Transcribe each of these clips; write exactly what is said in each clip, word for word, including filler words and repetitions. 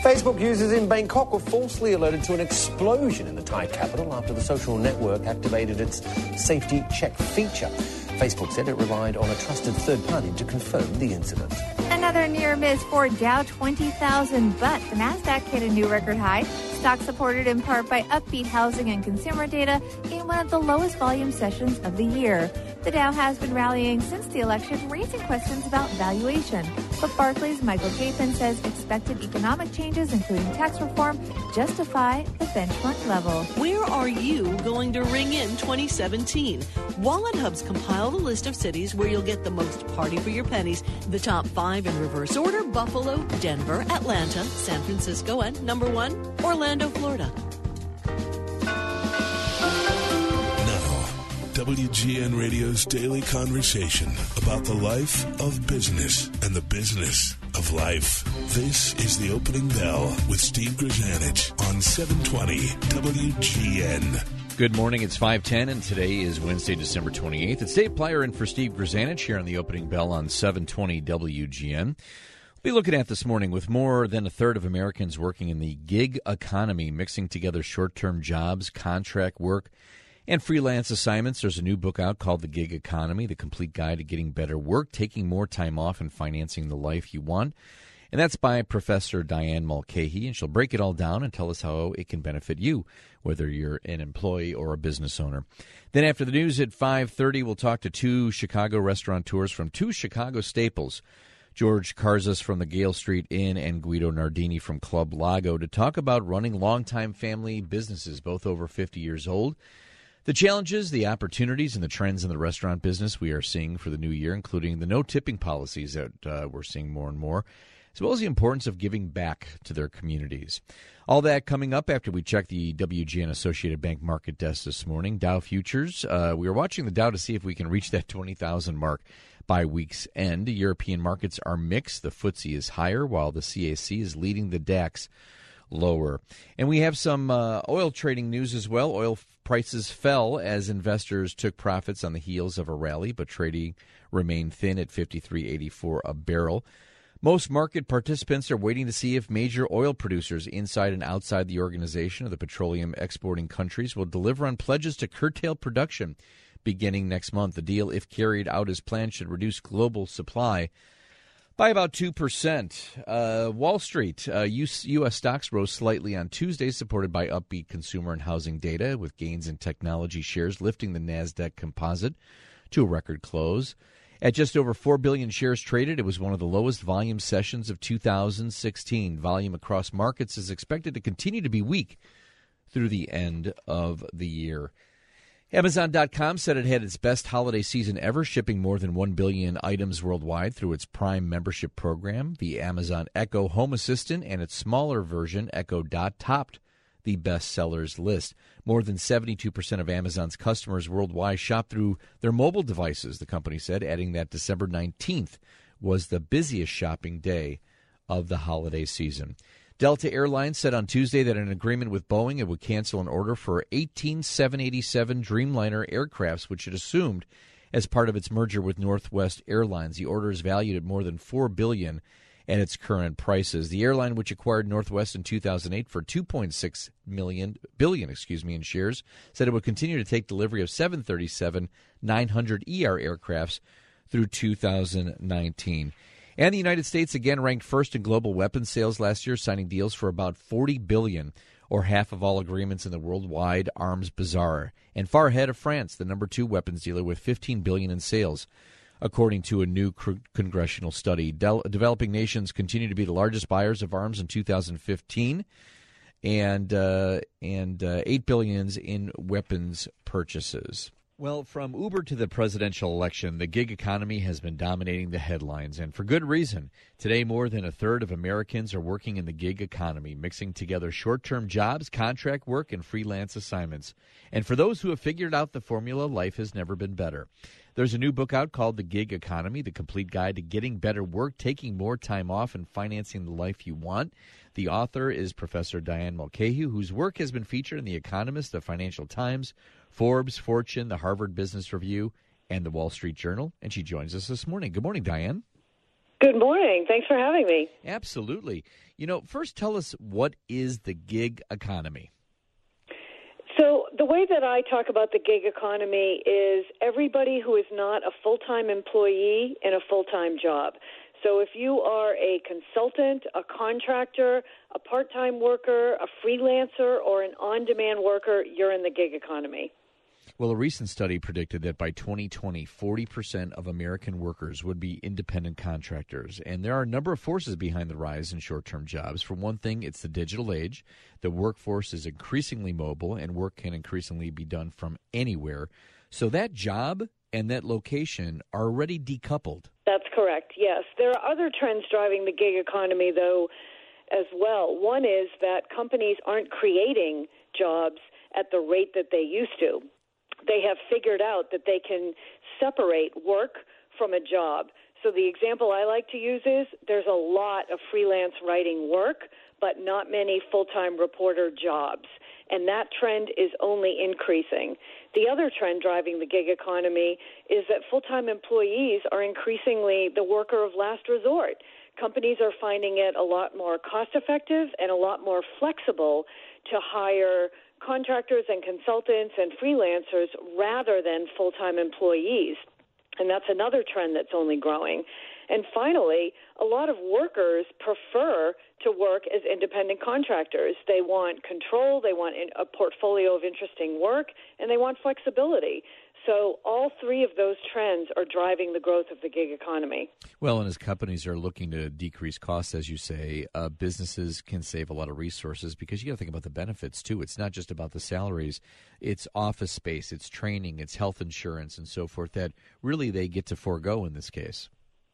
Facebook users in Bangkok were falsely alerted to an explosion in the Thai capital after the social network activated its safety check feature. Facebook said it relied on a trusted third party to confirm the incident. Another near miss for Dow twenty thousand, but the Nasdaq hit a new record high. Stock supported in part by upbeat housing and consumer data in one of the lowest volume sessions of the year. The Dow has been rallying since the election, raising questions about valuation. But Barclays' Michael Capon says expected economic changes, including tax reform, justify the benchmark level. Where are you going to ring in twenty seventeen? Wallet Hub's compiled a list of cities where you'll get the most party for your pennies. The top five in reverse order: Buffalo, Denver, Atlanta, San Francisco, and number one, Orlando, Florida. W G N Radio's daily conversation about the life of business and the business of life. This is The Opening Bell with Steve Grzanich on seven twenty W G N. Good morning. It's five ten, and today is Wednesday, December twenty-eighth. It's Dave Plyer in for Steve Grzanich here on The Opening Bell on seven twenty W G N. We'll be looking at this morning with more than a third of Americans working in the gig economy, mixing together short-term jobs, contract work, and freelance assignments. There's a new book out called The Gig Economy, The Complete Guide to Getting Better Work, Taking More Time Off, and Financing the Life You Want. And that's by Professor Diane Mulcahy, and she'll break it all down and tell us how it can benefit you, whether you're an employee or a business owner. Then after the news at five thirty, we'll talk to two Chicago restaurateurs from two Chicago staples, George Karzas from the Gale Street Inn and Guido Nardini from Club Lago, to talk about running longtime family businesses, both over fifty years old. The challenges, the opportunities, and the trends in the restaurant business we are seeing for the new year, including the no-tipping policies that uh, we're seeing more and more, as well as the importance of giving back to their communities. All that coming up after we check the W G N Associated Bank market desk this morning. Dow futures, uh, we are watching the Dow to see if we can reach that twenty thousand mark by week's end. European markets are mixed. The F T S E is higher, while the C A C is leading the DAX lower. And we have some uh, oil trading news as well. Oil f- prices fell as investors took profits on the heels of a rally, but trading remained thin at fifty-three eighty-four a barrel. Most market participants are waiting to see if major oil producers inside and outside the Organization of the Petroleum Exporting Countries will deliver on pledges to curtail production beginning next month. The deal, if carried out as planned, should reduce global supply by about two percent. Uh, Wall Street, uh, U S stocks rose slightly on Tuesday, supported by upbeat consumer and housing data, with gains in technology shares lifting the NASDAQ composite to a record close. At just over four billion shares traded, it was one of the lowest volume sessions of two thousand sixteen. Volume across markets is expected to continue to be weak through the end of the year. Amazon dot com said it had its best holiday season ever, shipping more than one billion items worldwide through its Prime membership program. The Amazon Echo Home Assistant and its smaller version, Echo Dot, topped the best sellers list. More than seventy-two percent of Amazon's customers worldwide shop through their mobile devices, the company said, adding that December nineteenth was the busiest shopping day of the holiday season. Delta Airlines said on Tuesday that an agreement with Boeing, it would cancel an order for eighteen seven eighty-seven Dreamliner aircrafts, which it assumed as part of its merger with Northwest Airlines. The order is valued at more than four billion dollars at its current prices. The airline, which acquired Northwest in two thousand eight for two point six million billion, excuse me, in shares, said it would continue to take delivery of seven thirty-seven nine hundred E R aircrafts through two thousand nineteen. And the United States again ranked first in global weapons sales last year, signing deals for about forty billion dollars, or half of all agreements in the worldwide arms bazaar, and far ahead of France, the number two weapons dealer, with fifteen billion dollars in sales, according to a new cr- congressional study. De- developing nations continue to be the largest buyers of arms in two thousand fifteen, and uh, and uh, eight billion dollars in weapons purchases. Well, from Uber to the presidential election, the gig economy has been dominating the headlines, and for good reason. Today, more than a third of Americans are working in the gig economy, mixing together short-term jobs, contract work, and freelance assignments. And for those who have figured out the formula, life has never been better. There's a new book out called The Gig Economy, The Complete Guide to Getting Better Work, Taking More Time Off, and Financing the Life You Want. The author is Professor Diane Mulcahy, whose work has been featured in The Economist, the Financial Times, Forbes, Fortune, the Harvard Business Review, and the Wall Street Journal. And she joins us this morning. Good morning, Diane. Good morning. Thanks for having me. Absolutely. You know, first tell us, what is the gig economy? So the way that I talk about the gig economy is everybody who is not a full-time employee in a full-time job. So if you are a consultant, a contractor, a part-time worker, a freelancer, or an on-demand worker, you're in the gig economy. Well, a recent study predicted that by twenty twenty, forty percent of American workers would be independent contractors. And there are a number of forces behind the rise in short-term jobs. For one thing, it's the digital age. The workforce is increasingly mobile, and work can increasingly be done from anywhere. So that job and that location are already decoupled. That's correct, yes. There are other trends driving the gig economy, though, as well. One is that companies aren't creating jobs at the rate that they used to. They have figured out that they can separate work from a job. So the example I like to use is there's a lot of freelance writing work, but not many full-time reporter jobs. And that trend is only increasing. The other trend driving the gig economy is that full-time employees are increasingly the worker of last resort. Companies are finding it a lot more cost-effective and a lot more flexible to hire contractors and consultants and freelancers rather than full-time employees. And that's another trend that's only growing. And finally, a lot of workers prefer to work as independent contractors. They want control, they want a portfolio of interesting work, and they want flexibility. So all three of those trends are driving the growth of the gig economy. Well, and as companies are looking to decrease costs, as you say, uh, businesses can save a lot of resources because you got to think about the benefits, too. It's not just about the salaries. It's office space, it's training, it's health insurance, and so forth that really they get to forego in this case.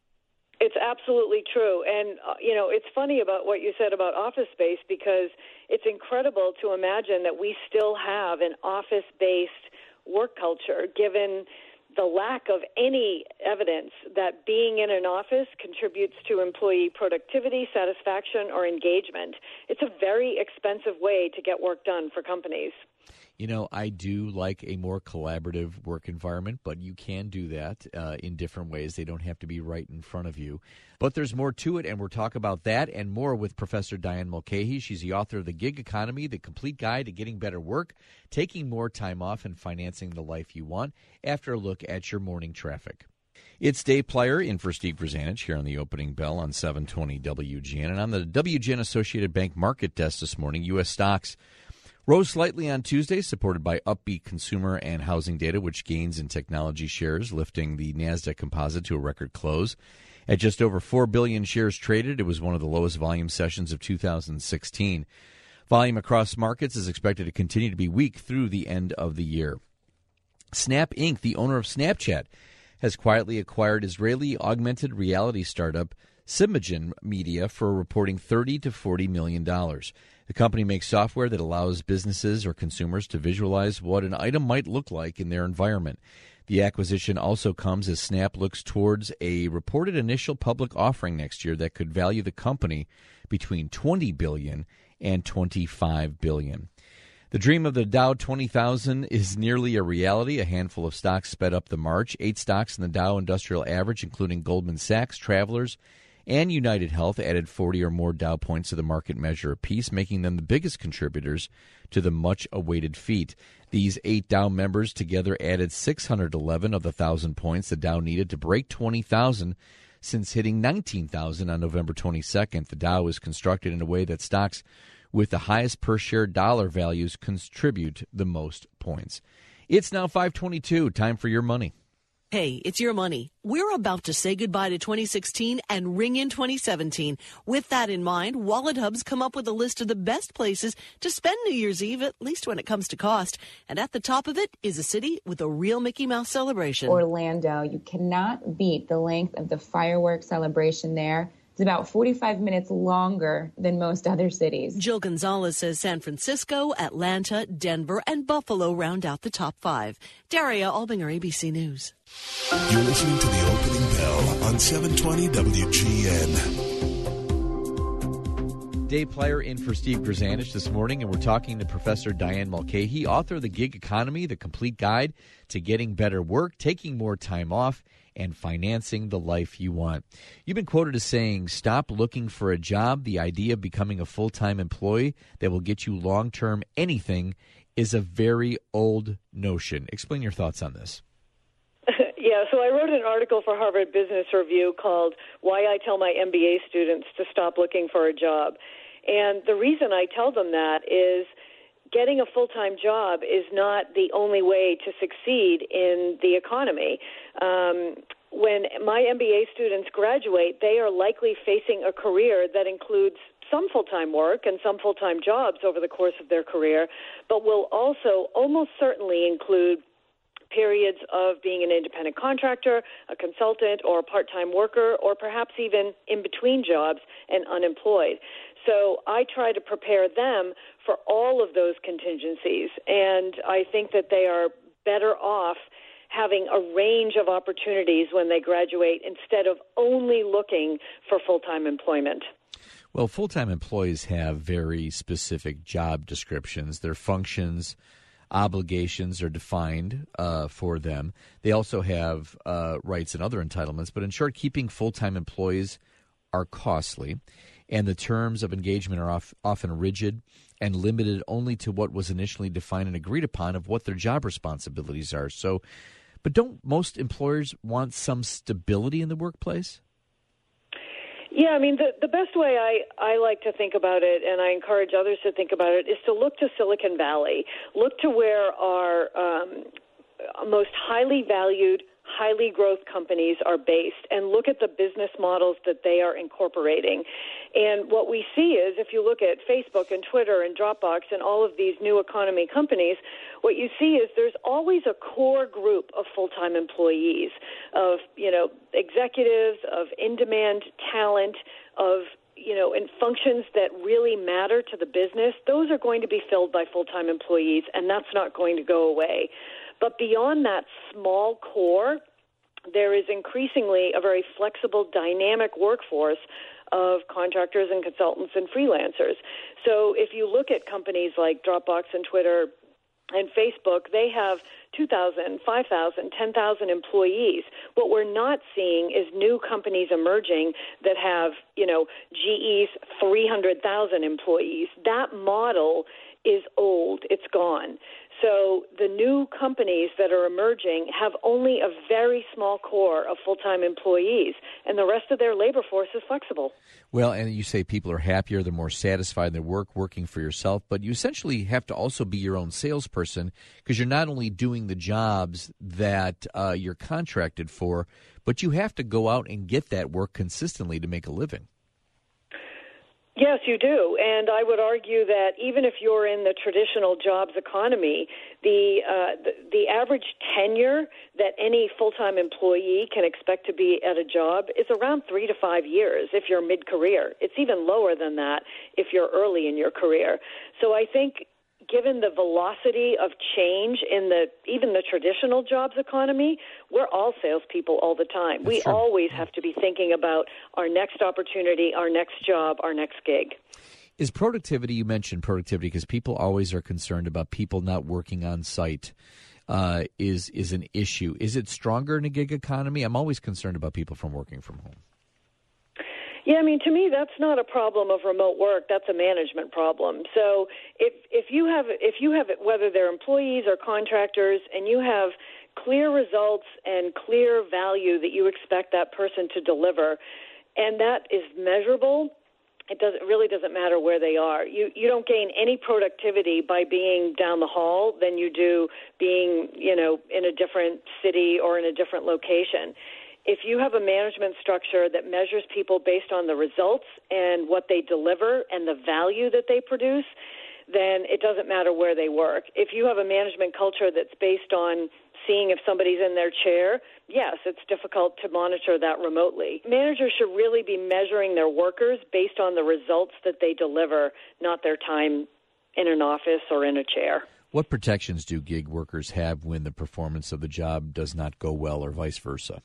It's absolutely true. And, uh, you know, it's funny about what you said about office space because it's incredible to imagine that we still have an office-based work culture, given the lack of any evidence that being in an office contributes to employee productivity, satisfaction, or engagement. It's a very expensive way to get work done for companies. You know, I do like a more collaborative work environment, but you can do that uh, in different ways. They don't have to be right in front of you. But there's more to it, and we'll talk about that and more with Professor Diane Mulcahy. She's the author of The Gig Economy, The Complete Guide to Getting Better Work, Taking More Time Off, and Financing the Life You Want, after a look at your morning traffic. It's Dave Plyer in for Steve Grzanich here on the opening bell on seven twenty W G N. And on the W G N Associated Bank market desk this morning, U S stocks rose slightly on Tuesday, supported by upbeat consumer and housing data, which gains in technology shares, lifting the NASDAQ composite to a record close. At just over four billion shares traded, it was one of the lowest volume sessions of two thousand sixteen. Volume across markets is expected to continue to be weak through the end of the year. Snap Incorporated, the owner of Snapchat, has quietly acquired Israeli augmented reality startup Simagen Media for reporting thirty to forty million dollars. The company makes software that allows businesses or consumers to visualize what an item might look like in their environment. The acquisition also comes as Snap looks towards a reported initial public offering next year that could value the company between twenty billion dollars and twenty-five billion dollars. The dream of the Dow twenty thousand is nearly a reality. A handful of stocks sped up the march. Eight stocks in the Dow Industrial Average, including Goldman Sachs, Travelers, and United Health, added forty or more Dow points to the market measure apiece, making them the biggest contributors to the much-awaited feat. These eight Dow members together added six hundred eleven of the one thousand points the Dow needed to break twenty thousand since hitting nineteen thousand on November twenty-second. The Dow is constructed in a way that stocks with the highest per-share dollar values contribute the most points. It's now five twenty-two. Time for your money. Hey, it's your money. We're about to say goodbye to twenty sixteen and ring in twenty seventeen. With that in mind, Wallet Hub's come up with a list of the best places to spend New Year's Eve, at least when it comes to cost. And at the top of it is a city with a real Mickey Mouse celebration. Orlando. You cannot beat the length of the fireworks celebration there. It's about forty-five minutes longer than most other cities. Jill Gonzalez says San Francisco, Atlanta, Denver, and Buffalo round out the top five. Daria Albinger, A B C News. You're listening to the opening bell on seven twenty W G N. Dave Plyer in for Steve Grzanich this morning, and we're talking to Professor Diane Mulcahy, author of The Gig Economy, The Complete Guide to Getting Better Work, Taking More Time Off, and financing the life you want. You've been quoted as saying, "Stop looking for a job. The idea of becoming a full-time employee that will get you long-term anything is a very old notion." Explain your thoughts on this. Yeah, so I wrote an article for Harvard Business Review called "Why I Tell My M B A Students to Stop Looking for a Job." And the reason I tell them that is getting a full-time job is not the only way to succeed in the economy. Um, when my M B A students graduate, they are likely facing a career that includes some full-time work and some full-time jobs over the course of their career, but will also almost certainly include periods of being an independent contractor, a consultant, or a part-time worker, or perhaps even in between jobs and unemployed. So I try to prepare them for all of those contingencies, and I think that they are better off having a range of opportunities when they graduate instead of only looking for full-time employment. Well, full-time employees have very specific job descriptions. Their functions, obligations are defined uh, for them. They also have uh, rights and other entitlements. But in short, keeping full-time employees are costly, and the terms of engagement are off, often rigid and limited only to what was initially defined and agreed upon of what their job responsibilities are. So, but don't most employers want some stability in the workplace? Yeah, I mean, the, the best way I, I like to think about it, and I encourage others to think about it, is to look to Silicon Valley. Look to where our um, most highly valued, highly growth companies are based, and look at the business models that they are incorporating. And what we see is, if you look at Facebook and Twitter and Dropbox and all of these new economy companies, what you see is there's always a core group of full-time employees, of, you know, executives, of in-demand talent, of, you know, in functions that really matter to the business. Those are going to be filled by full-time employees, and that's not going to go away. But beyond that small core, there is increasingly a very flexible, dynamic workforce of contractors and consultants and freelancers. So if you look at companies like Dropbox and Twitter and Facebook, they have two thousand, five thousand, ten thousand employees. What we're not seeing is new companies emerging that have, you know, G E's three hundred thousand employees. That model is old. It's gone. So the new companies that are emerging have only a very small core of full-time employees, and the rest of their labor force is flexible. Well, and you say people are happier, they're more satisfied in their work, working for yourself, but you essentially have to also be your own salesperson, because you're not only doing the jobs that uh, you're contracted for, but you have to go out and get that work consistently to make a living. Yes, you do. And I would argue that even if you're in the traditional jobs economy, the, uh, the the average tenure that any full-time employee can expect to be at a job is around three to five years if you're mid-career. It's even lower than that if you're early in your career. So I think given the velocity of change in the even the traditional jobs economy, we're all salespeople all the time. That's we true. always have to be thinking about our next opportunity, our next job, our next gig. Is productivity, you mentioned productivity, because people always are concerned about people not working on site, uh, is, is an issue. Is it stronger in a gig economy? I'm always concerned about people from working from home. Yeah, I mean, to me, that's not a problem of remote work. That's a management problem. So if if you have if you have whether they're employees or contractors, and you have clear results and clear value that you expect that person to deliver, and that is measurable, it doesn't it really doesn't matter where they are. You you don't gain any productivity by being down the hall than you do being, you know, in a different city or in a different location. If you have a management structure that measures people based on the results and what they deliver and the value that they produce, then it doesn't matter where they work. If you have a management culture that's based on seeing if somebody's in their chair, yes, it's difficult to monitor that remotely. Managers should really be measuring their workers based on the results that they deliver, not their time in an office or in a chair. What protections do gig workers have when the performance of the job does not go well, or vice versa?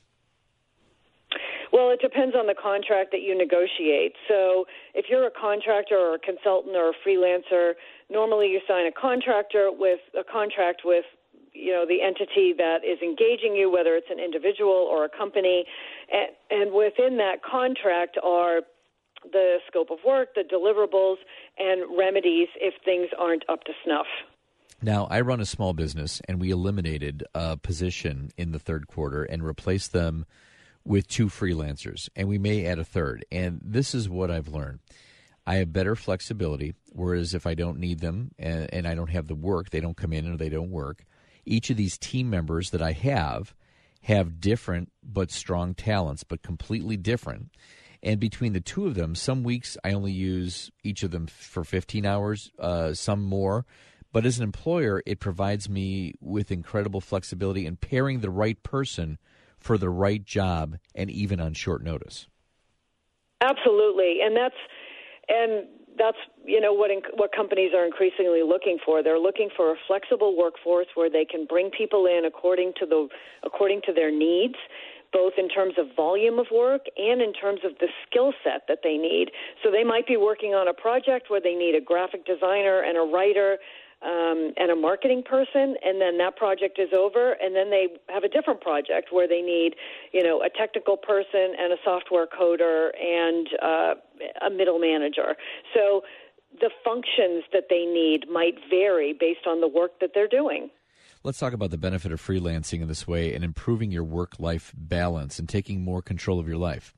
Well, it depends on the contract that you negotiate. So if you're a contractor or a consultant or a freelancer, normally you sign a contractor with a contract with you know, the entity that is engaging you, whether it's an individual or a company, and, and within that contract are the scope of work, the deliverables, and remedies if things aren't up to snuff. Now, I run a small business, and we eliminated a position in the third quarter and replaced them with two freelancers, and we may add a third. And this is what I've learned. I have better flexibility, whereas if I don't need them and, and I don't have the work, they don't come in or they don't work. Each of these team members that I have have different but strong talents, but completely different. And between the two of them, some weeks I only use each of them for fifteen hours, uh, some more. But as an employer, it provides me with incredible flexibility in pairing the right person for the right job, and even on short notice. Absolutely, and that's and that's you know what in, what companies are increasingly looking for. They're looking for a flexible workforce where they can bring people in according to the according to their needs, both in terms of volume of work and in terms of the skill set that they need. So they might be working on a project where they need a graphic designer and a writer um, and a marketing person, and then that project is over, and then they have a different project where they need, you know, a technical person and a software coder and uh, a middle manager. So the functions that they need might vary based on the work that they're doing. Let's talk about the benefit of freelancing in this way and improving your work-life balance and taking more control of your life.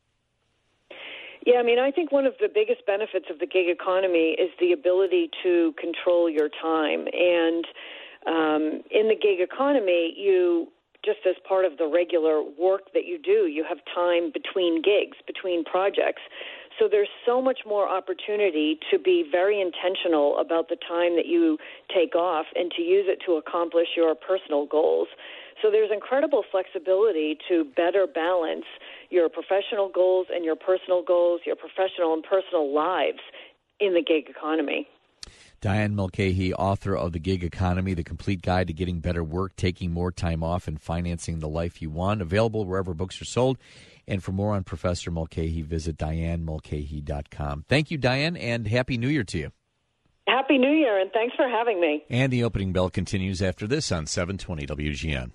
Yeah, I mean, I think one of the biggest benefits of the gig economy is the ability to control your time. And um, in the gig economy, you, just as part of the regular work that you do, you have time between gigs, between projects. So there's so much more opportunity to be very intentional about the time that you take off and to use it to accomplish your personal goals. So there's incredible flexibility to better balance your professional goals and your personal goals, your professional and personal lives in the gig economy. Diane Mulcahy, author of The Gig Economy, The Complete Guide to Getting Better Work, Taking More Time Off, and Financing the Life You Want, available wherever books are sold. And for more on Professor Mulcahy, visit diane mulcahy dot com. Thank you, Diane, and Happy New Year to you. Happy New Year, and thanks for having me. And the opening bell continues after this on seven twenty W G N.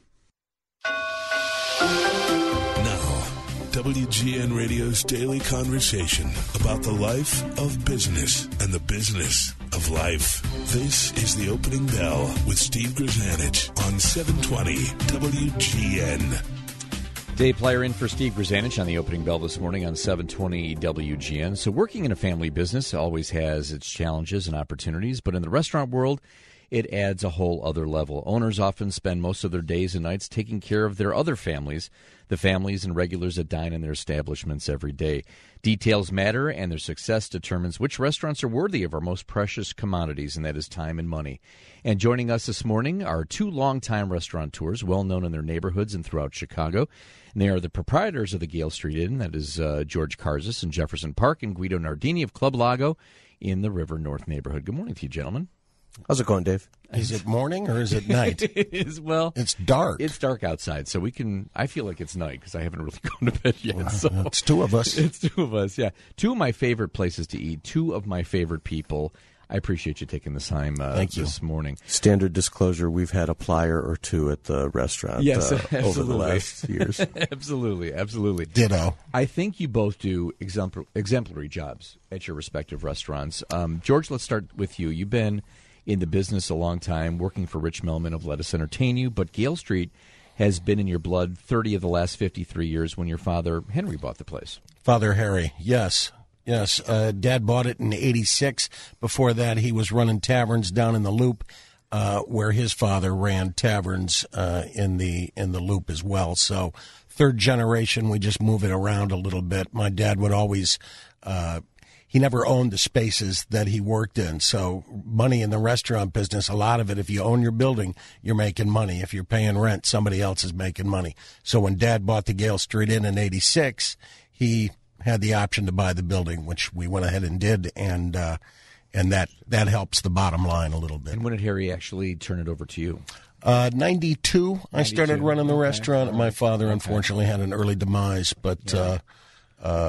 Now, W G N Radio's daily conversation about the life of business and the business of life. This is the opening bell with Steve Grzanich on seven twenty W G N. Dave Plyer in for Steve Grzanich on the opening bell this morning on seven twenty W G N. So working in a family business always has its challenges and opportunities, but in the restaurant world, it adds a whole other level. Owners often spend most of their days and nights taking care of their other families, the families and regulars that dine in their establishments every day. Details matter, and their success determines which restaurants are worthy of our most precious commodities, and that is time and money. And joining us this morning are two longtime restaurateurs, well known in their neighborhoods and throughout Chicago. And they are the proprietors of the Gale Street Inn, that is uh, George Karzis in Jefferson Park, and Guido Nardini of Club Lago in the River North neighborhood. Good morning to you, gentlemen. How's it going, Dave? Is it morning or is it night? It is, well, it's dark. It's dark outside, so we can, I feel like it's night because I haven't really gone to bed yet. Well, so it's two of us. It's two of us, yeah. Two of my favorite places to eat, two of my favorite people. I appreciate you taking the time uh, Thank you. this morning. Standard disclosure, we've had a plier or two at the restaurant yes, uh, over the last years. Absolutely, absolutely. Ditto. I think you both do exempl- exemplary jobs at your respective restaurants. Um, George, let's start with you. You've been in the business a long time, working for Rich Mellman of Let Us Entertain You, but Gale Street has been in your blood thirty of the last fifty-three years when your father, Henry, bought the place. Father Harry, yes. Yes, uh, Dad bought it in eighty-six. Before that, he was running taverns down in the Loop, uh, where his father ran taverns uh, in the in the Loop as well. So third generation, we just move it around a little bit. My dad would always... Uh, He never owned the spaces that he worked in. So money in the restaurant business, a lot of it, if you own your building, you're making money. If you're paying rent, somebody else is making money. So when Dad bought the Gale Street Inn in eighty-six, he had the option to buy the building, which we went ahead and did, and uh, and that, that helps the bottom line a little bit. And when did Harry actually turn it over to you? Uh, ninety-two, I started running the okay. restaurant. My father, okay. unfortunately, had an early demise, but... Yeah. Uh, uh,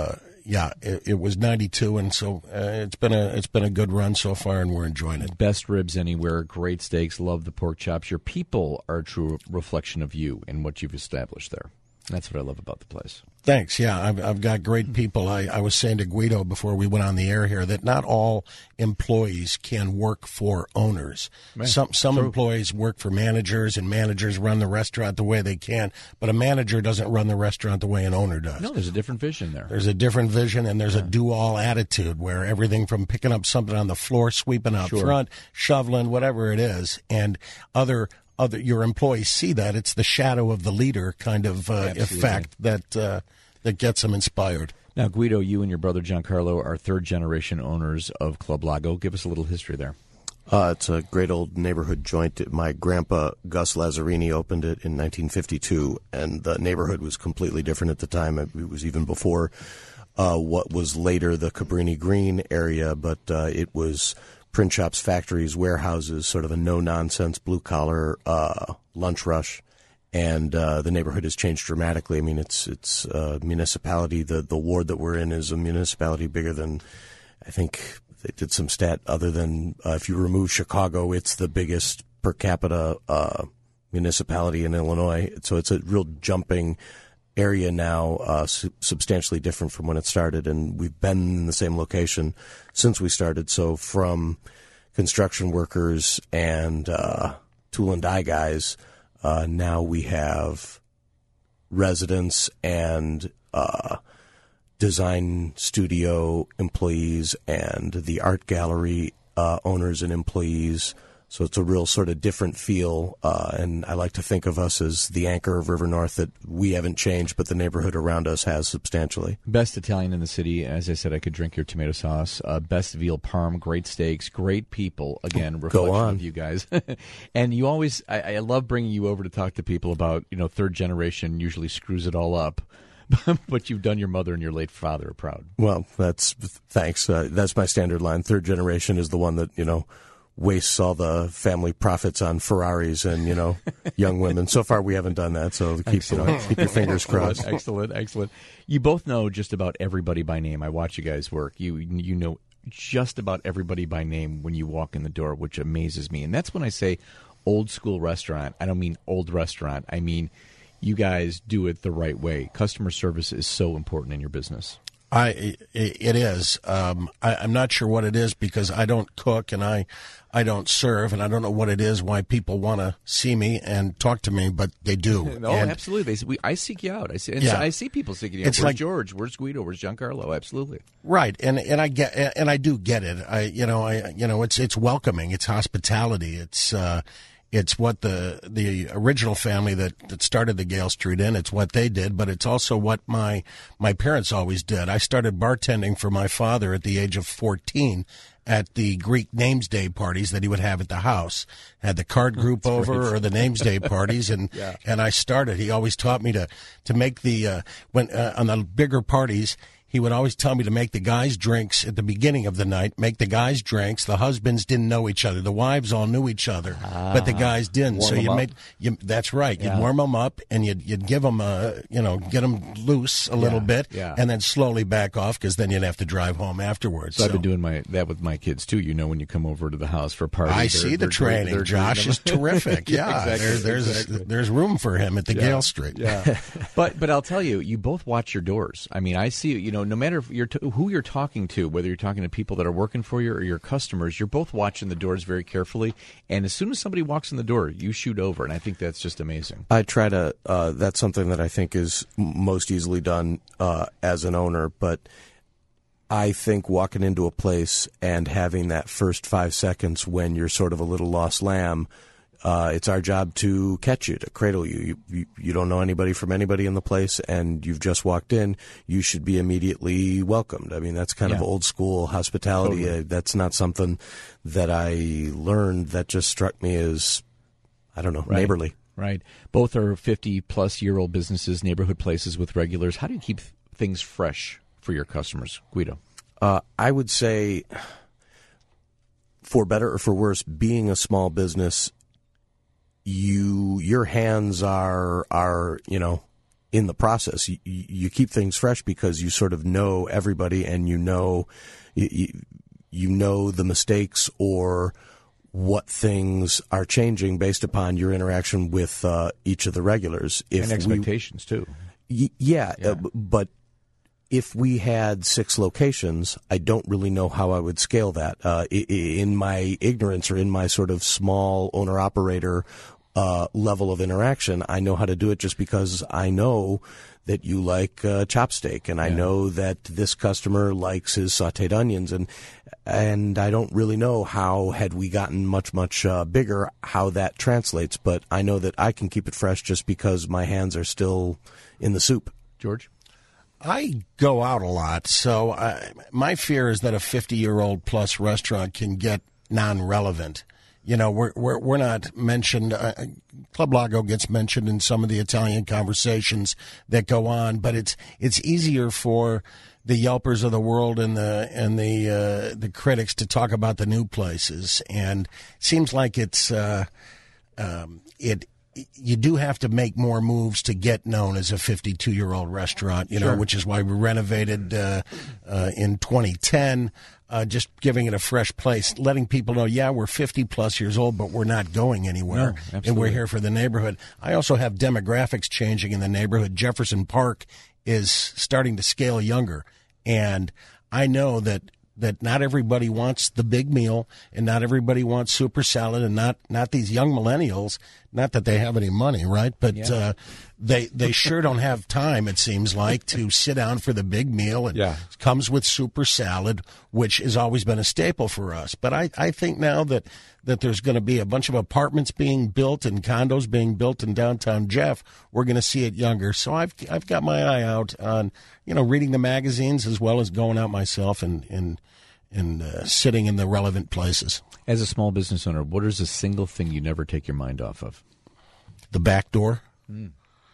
yeah, it, it was ninety-two, and so uh, it's been a it's been a good run so far, and we're enjoying it. Best ribs anywhere, great steaks, love the pork chops. Your people are a true reflection of you and what you've established there. That's what I love about the place. Thanks. Yeah, I've, I've got great people. I, I was saying to Guido before we went on the air here that not all employees can work for owners. Right. Some some True. employees work for managers, and managers run the restaurant the way they can. But a manager doesn't run the restaurant the way an owner does. No, there's a different vision there. There's a different vision, and there's yeah. a do-all attitude where everything from picking up something on the floor, sweeping out Sure. front, shoveling, whatever it is, and other other your employees see that. It's the shadow of the leader kind of uh, effect that uh, that gets them inspired. Now, Guido, you and your brother Giancarlo are third-generation owners of Club Lago. Give us a little history there. Uh, it's a great old neighborhood joint. My grandpa, Gus Lazzarini, opened it in nineteen fifty-two, and the neighborhood was completely different at the time. It was even before uh, what was later the Cabrini Green area, but uh, it was print shops, factories, warehouses, sort of a no-nonsense, blue-collar uh, lunch rush. And uh, the neighborhood has changed dramatically. I mean, it's it's a municipality. The, the ward that we're in is a municipality bigger than, I think, they did some stat other than uh, if you remove Chicago, it's the biggest per capita uh, municipality in Illinois. So it's a real jumping area now, uh, su- substantially different from when it started. And we've been in the same location since we started. So from construction workers and uh, tool and die guys, uh, now we have residents and uh design studio employees and the art gallery uh, owners and employees. So it's a real sort of different feel. Uh, and I like to think of us as the anchor of River North, that we haven't changed, but the neighborhood around us has substantially. Best Italian in the city. As I said, I could drink your tomato sauce. Uh, best veal parm, great steaks, great people. Again, reflection Go on. of you guys. And you always, I, I love bringing you over to talk to people about, you know, third generation usually screws it all up. But you've done your mother and your late father proud. Well, that's thanks. Uh, that's my standard line. Third generation is the one that, you know, wastes all the family profits on Ferraris and, you know, young women. So far, we haven't done that. So keep, you know, keep your fingers crossed. Excellent, excellent. You both know just about everybody by name. I watch you guys work. You you know just about everybody by name when you walk in the door, which amazes me. And that's when I say old school restaurant. I don't mean old restaurant. I mean you guys do it the right way. Customer service is so important in your business. I it is. Um, I, I'm not sure what it is because I don't cook and I I don't serve, and I don't know what it is why people want to see me and talk to me, but they do. Oh, and, absolutely. They, we, I seek you out. I see. And yeah. I see people seeking you out. It's Where's like, George? Where's Guido? Where's Giancarlo? Absolutely. Right, and and I get and I do get it. I you know I you know it's it's welcoming. It's hospitality. It's. Uh, It's what the the original family that, that started the Gale Street Inn, it's what they did, but it's also what my my parents always did. I started bartending for my father at the age of fourteen at the Greek Names Day parties that he would have at the house. Had the card group That's over right. or the Names Day parties, and yeah. and I started. He always taught me to to make the uh, when uh, on the bigger parties. He would always tell me to make the guys' drinks at the beginning of the night, make the guys' drinks. The husbands didn't know each other. The wives all knew each other, ah, but the guys didn't. Warm so you up. made, you, that's right. Yeah. You'd warm them up and you'd, you'd give them a, you know, get them loose a little Yeah, bit yeah. and then slowly back off because then you'd have to drive home afterwards. So, So, I've been doing my that with my kids, too. You know, when you come over to the house for a party. I they're- see the they're- training. they're- Josh they're- is terrific. Yeah, Yeah, exactly, there, there's exactly. there's room for him at the Yeah. Gale Street. Yeah, but but I'll tell you, you both watch your doors. I mean, I see, you know, no matter if you're t- who you're talking to, whether you're talking to people that are working for you or your customers, you're both watching the doors very carefully. And as soon as somebody walks in the door, you shoot over, and I think that's just amazing. I try to, uh, that's something that I think is m- most easily done uh, as an owner, but I think walking into a place and having that first five seconds when you're sort of a little lost lamb, uh, it's our job to catch you, to cradle you. You, you. you don't know anybody from anybody in the place, and you've just walked in. You should be immediately welcomed. I mean, that's kind Yeah. of old school hospitality. Totally. Uh, that's not something that I learned. That just struck me as, I don't know, Right. neighborly. Right. Both are fifty-plus-year-old businesses, neighborhood places with regulars. How do you keep things fresh for your customers, Guido? Uh, I would say, for better or for worse, being a small business, you your hands are are you know in the process. You, you keep things fresh because you sort of know everybody, and you know you, you know the mistakes or what things are changing based upon your interaction with uh, each of the regulars. If and expectations, we, too. Y- yeah, yeah. Uh, but if we had six locations, I don't really know how I would scale that. Uh, in my ignorance or in my sort of small owner-operator uh, level of interaction, I know how to do it just because I know that you like uh, chopsteak, and I yeah. know that this customer likes his sautéed onions, and and I don't really know how, had we gotten much, much uh, bigger, how that translates, but I know that I can keep it fresh just because my hands are still in the soup. George? I go out a lot, so I, my fear is that a fifty-year-old plus restaurant can get non-relevant. You know, we're we're, we're not mentioned. Uh, Club Lago gets mentioned in some of the Italian conversations that go on, but it's it's easier for the Yelpers of the world and the and the uh, the critics to talk about the new places, and it seems like it's uh, um, it. You do have to make more moves to get known as a fifty-two-year-old restaurant, you know, sure. which is why we renovated uh, uh, in twenty ten, uh, just giving it a fresh place, letting people know, yeah, we're fifty-plus years old, but we're not going anywhere, no, and we're here for the neighborhood. I also have demographics changing in the neighborhood. Jefferson Park is starting to scale younger, and I know that that not everybody wants the big meal, and not everybody wants super salad, and not, not these young millennials, not that they have any money, right? But yeah. uh, they they sure don't have time, it seems like, to sit down for the big meal. It yeah. comes with super salad, which has always been a staple for us. But I, I think now that, that there's going to be a bunch of apartments being built and condos being built in downtown Jeff, we're going to see it younger. So I've I've got my eye out on, you know, reading the magazines as well as going out myself and and and uh, sitting in the relevant places. As a small business owner, what is the single thing you never take your mind off of? The back door. Mm.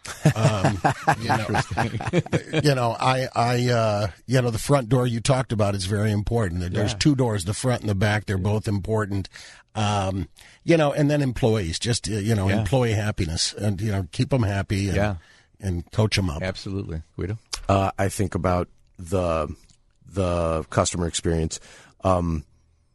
Um, you, know, you know, I, I, uh, you know, the front door you talked about is very important. There's yeah. two doors, the front and the back. They're yeah. both important. Um, you know, and then employees, just, uh, you know, yeah. employee happiness, and, you know, keep them happy and, yeah. and coach them up. Absolutely. Guido? Uh, I think about the, the customer experience. Um,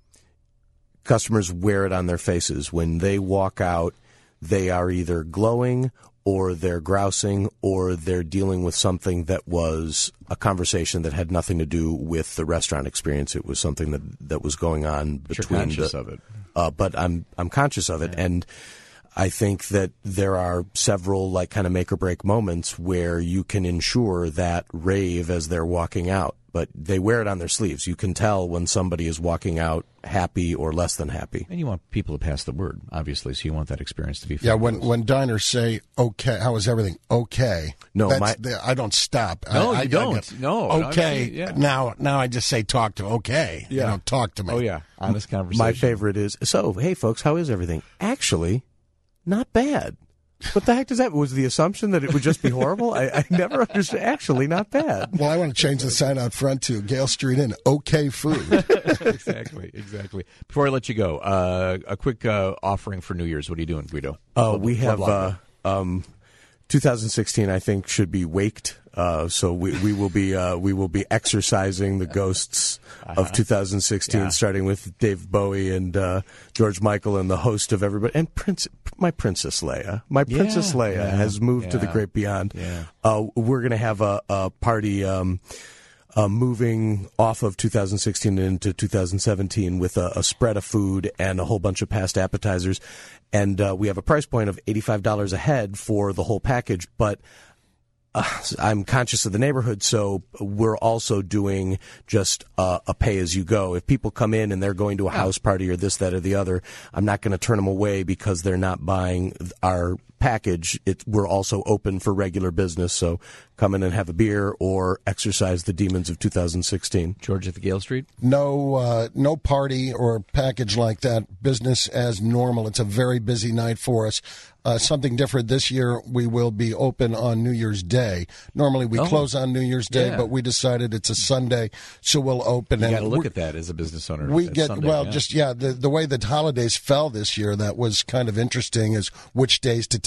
customers wear it on their faces. When they walk out, they are either glowing or they're grousing or they're dealing with something that was a conversation that had nothing to do with the restaurant experience. It was something that, that was going on between You're conscious the, of it. Uh, but I'm I'm conscious of it, yeah. and I think that there are several like kind of make or break moments where you can ensure that rave as they're walking out. But they wear it on their sleeves. You can tell when somebody is walking out happy or less than happy. And you want people to pass the word, obviously, so you want that experience to be fabulous. Yeah, when when diners say, okay, how is everything? Okay. No, That's, my, the, I don't stop. No, I, you I, don't. I no. Okay. No, yeah. Now now I just say talk to okay. Yeah. You know, talk to me. Oh, yeah. Honest conversation. My favorite is, so, hey, folks, how is everything? Actually, not bad. What the heck does that? Was the assumption that it would just be horrible? I, I never understood. Actually, not bad. Well, I want to change the sign out front to Gale Street Inn. Okay, food. exactly, exactly. Before I let you go, uh, a quick uh, offering for New Year's. What are you doing, Guido? Uh, we have uh, um, twenty sixteen. I think should be waked. Uh, so we, we will be uh, we will be exorcising the ghosts uh-huh. of two thousand sixteen, yeah. starting with Dave Bowie and uh, George Michael and the host of everybody, and Prince, my Princess Leia. My yeah. Princess Leia yeah. has moved yeah. to the great beyond. Yeah. Uh, we're going to have a, a party um, uh, moving off of two thousand sixteen into two thousand seventeen with a, a spread of food and a whole bunch of past appetizers, and uh, we have a price point of eighty-five dollars a head for the whole package, but Uh, I'm conscious of the neighborhood, so we're also doing just uh, a pay-as-you-go. If people come in and they're going to a house party or this, that, or the other, I'm not going to turn them away because they're not buying our package. It, we're also open for regular business, so come in and have a beer or exercise the demons of two thousand sixteen. George at the Gale Street? No, uh, no party or package like that. Business as normal. It's a very busy night for us. Uh, something different this year, we will be open on New Year's Day. Normally we oh, yeah. close on New Year's Day, yeah. but we decided it's a Sunday, so we'll open. You got to look at that as a business owner. We get, Sunday, well, yeah. just, yeah, the, the way the holidays fell this year, that was kind of interesting, is which days to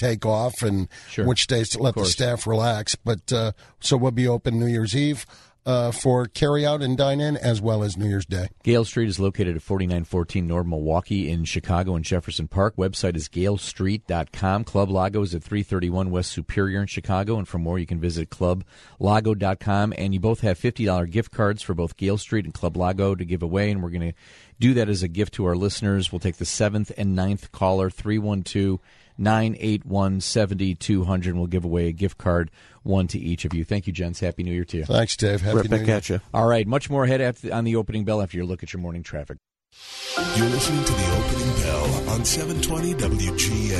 take off and Sure. which days to let the staff relax. But uh, so we'll be open New Year's Eve uh, for carry out and dine in, as well as New Year's Day. Gale Street is located at forty-nine fourteen North Milwaukee in Chicago and Jefferson Park. Website is gale street dot com. Club Lago is at three thirty-one West Superior in Chicago, and for more you can visit club lago dot com. And you both have fifty dollars gift cards for both Gale Street and Club Lago to give away, and we're going to do that as a gift to our listeners. We'll take the seventh and ninth caller, three one two, nine eight one, seven two zero zero, and we'll give away a gift card, one to each of you. Thank you, gents. Happy New Year to you. Thanks, Dave. Happy Right New back Year. at you. All right, much more ahead after, on the opening bell after you look at your morning traffic. You're listening to the opening bell on seven twenty W G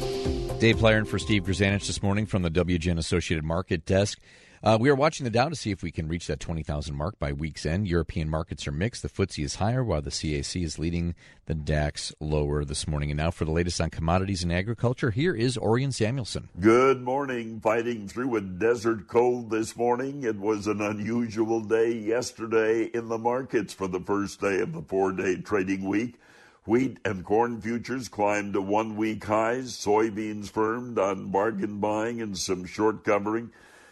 N. Dave Plyer for Steve Grzanich this morning from the W G N Associated Market Desk. Uh, we are watching the Dow to see if we can reach that twenty thousand mark by week's end. European markets are mixed. The F T S E is higher, while the C A C is leading the DAX lower this morning. And now for the latest on commodities and agriculture, here is Orion Samuelson. Good morning. Fighting through a desert cold this morning. It was an unusual day yesterday in the markets for the first day of the four-day trading week. Wheat and corn futures climbed to one-week highs. Soybeans firmed on bargain buying and some short covering.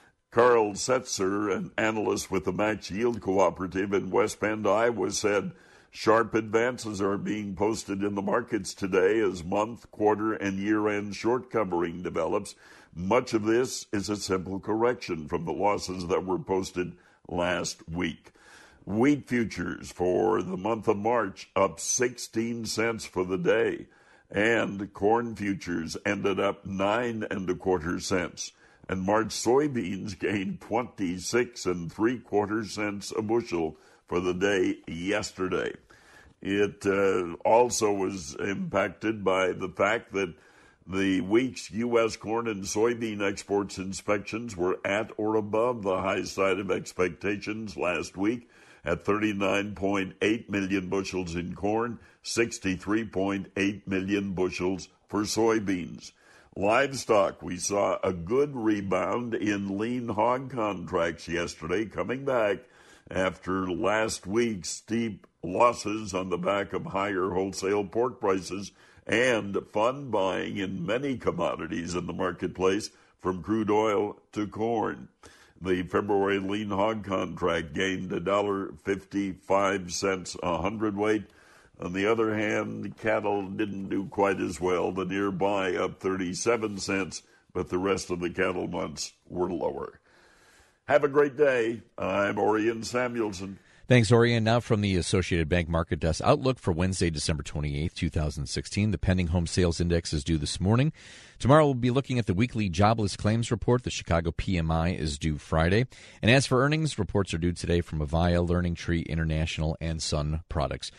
Carl Setzer, an analyst with the Max Yield Cooperative in West Bend, Iowa, said sharp advances are being posted in the markets today as month, quarter, and year-end short covering develops. Much of this is a simple correction from the losses that were posted last week. Wheat futures for the month of March up sixteen cents for the day, and corn futures ended up nine and a quarter cents. And March soybeans gained twenty-six and three quarters cents a bushel for the day yesterday. It uh, also was impacted by the fact that the week's U S corn and soybean exports inspections were at or above the high side of expectations last week at thirty-nine point eight million bushels in corn, sixty-three point eight million bushels for soybeans. Livestock, we saw a good rebound in lean hog contracts yesterday, coming back after last week's steep losses on the back of higher wholesale pork prices and fund buying in many commodities in the marketplace, from crude oil to corn. The February lean hog contract gained one dollar and fifty-five cents a hundredweight. On the other hand, cattle didn't do quite as well. The nearby up thirty-seven cents, but the rest of the cattle months were lower. Have a great day. I'm Orion Samuelson. Thanks, Orion. Now from the Associated Bank Market Desk, outlook for Wednesday, December twenty-eighth, twenty sixteen. The pending home sales index is due this morning. Tomorrow we'll be looking at the weekly jobless claims report. The Chicago P M I is due Friday. And as for earnings, reports are due today from Avaya, Learning Tree International, and Sun Products.